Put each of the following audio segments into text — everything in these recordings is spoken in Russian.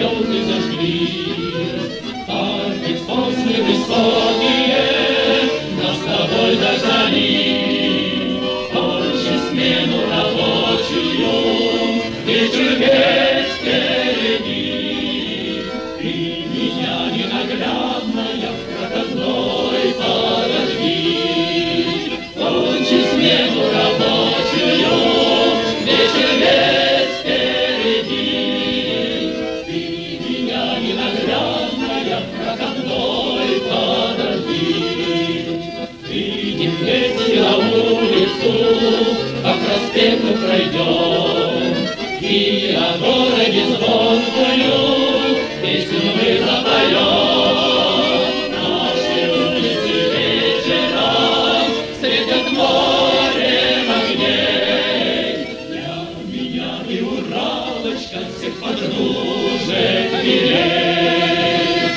звезды зажгли. Парки сосны высокие нас с тобой дождали. Кончи смену рабочую, вечер весь впереди. Ты меня ненаглядная в проходной подожди. Кончи смену рабочую, вечер весь впереди. Ты меня ненаглядная в проходной подожди. Выйдем вместе на улицу, по проспекту пройдем, и о городе звонкую песню мы запоем. Наши улицы вечером светят морем огней. Для меня ты, Уралочка, всех подружек милей.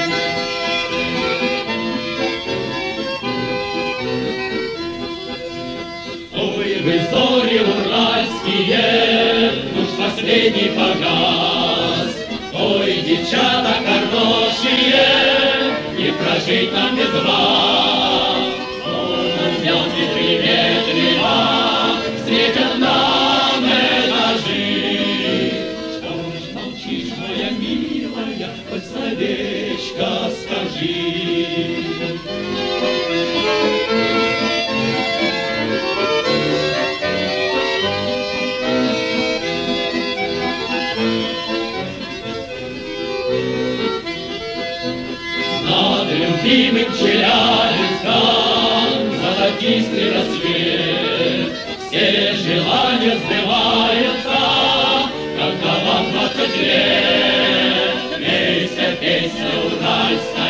Ой, вы зори уральские, уж последний погас. Ой, девчата хорошие, не прожить нам без вас. Ой, звезды приветливо светят нам этажи. Что ж молчишь, моя милая, хоть словечко скажи. Над любимым Челябинском золотистый рассвет. Все желания сбываются, когда вам 20 лет. Песня, песня уральская.